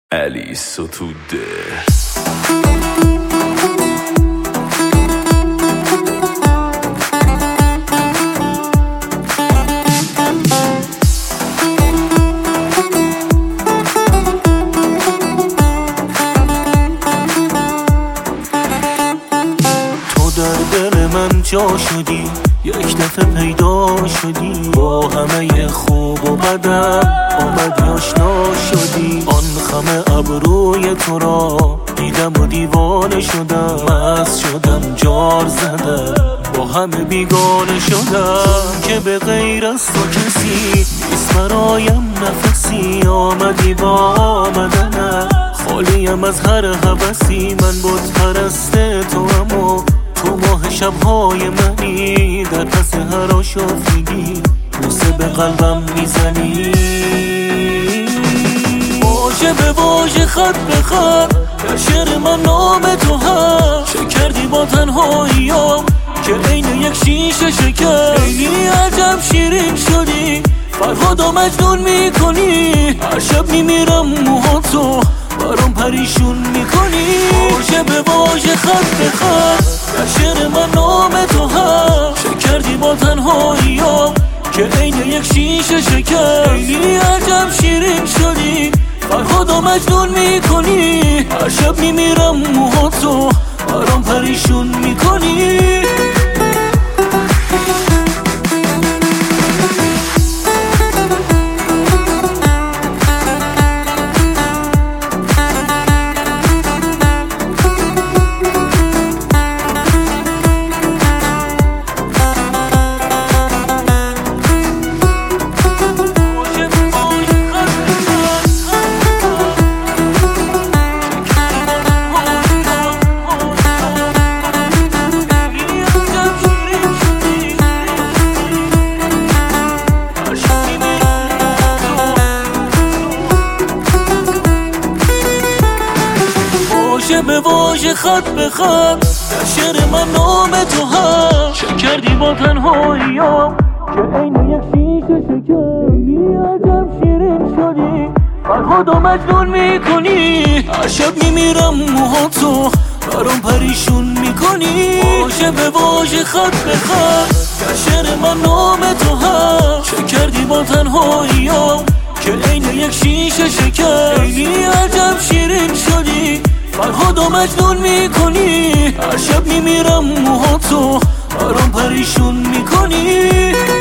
علی ستوده. در دل من جا شدی، یک دفعه پیدا شدی، با همه خوب و بدم آمدی آشنا شدی. آن خم ابروی تو را دیدم و دیوانه شدم، مست شدم جار زدم، با همه بیگانه شدم که به غیر از تو کسی نیست برایم نفسی. آمدی با آمدنم، خالیم از هر هوسی، من بت پرست تو اما تو ماه شبهای منی. در پس هر آشفتگی بوسه به قلبم میزنی، واژه به واژه خط به خط در شعر من نام تو هست. چه کردی با تنهاییام که عین یک شیشه شکر، خیلی عجب شیرین شدی، فرهاد و مجنون میکنی. هر شب میمیرم موهاتو برام پریشون میکنی، واژه به واژه خط به خط در شعر من نام تو هست. چه کردی با تنهاییام که عین یک شیشه شکر، خیلی عجب شیرین شدی، فرهاد و مجنون میکنی. هر شب میمیرم موهاتو برام پریشون میکنی. واژه به واژه خط به خط در شعر من نام تو هست. چه کردی با تنهاییام که عین یک شیشه شکر، خیلی عجب شیرین شدی، فرهاد و مجنون میکنی. هر شب میمیرم موهاتو برام پریشون میکنی، واژه به واژه خط به خط در شعر من نام تو هست. چه کردی با تنهاییام که عین یک شیشه شکر، خیلی عجب شیرین شدی، فرهاد و مجنون میکنی. هر شب میمیرم موهاتو برام پریشون میکنی.